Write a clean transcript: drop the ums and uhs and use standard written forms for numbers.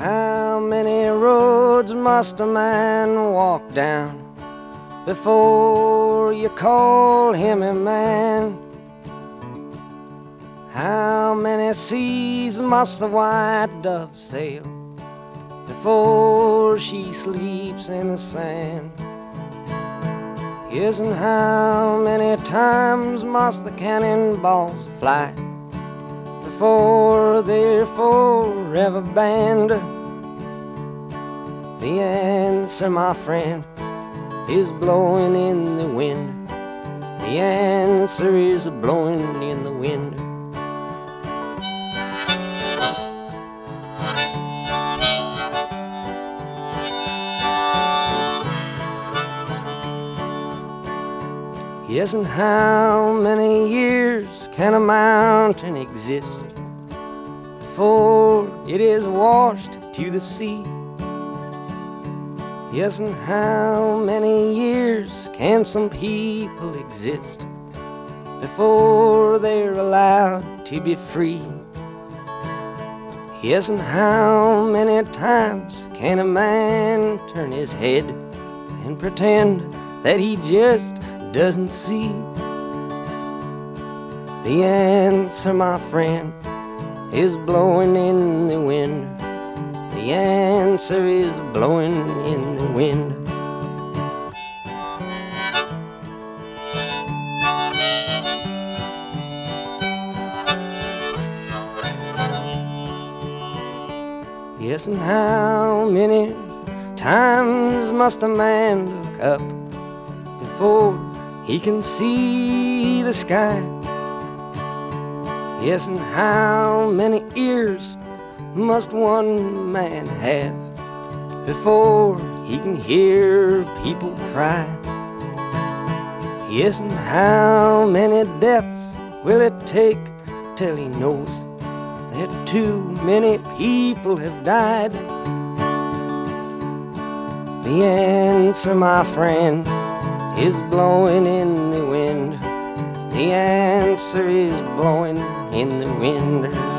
How many roads must a man walk down before you call him a man? How many seas must the white dove sail before she sleeps in the sand? Yes, and how many times must the cannonballs fly before they're forever banned? The answer, my friend, is blowing in the wind. The answer is blowing in the wind. Yes, and how many years can a mountain exist before it is washed to the sea? Yes, and how many years can some people exist before they're allowed to be free? Yes, and how many times can a man turn his head and pretend that he just doesn't see? The answer, my friend, is blowing in the wind. The answer is blowing in the wind. Yes, and how many times must a man look up before he can see the sky? Yes, and how many ears must one man have before he can hear people cry? Yes, and how many deaths will it take till he knows that too many people have died? The answer, my friend, is blowing in the wind. The answer is blowing in the wind.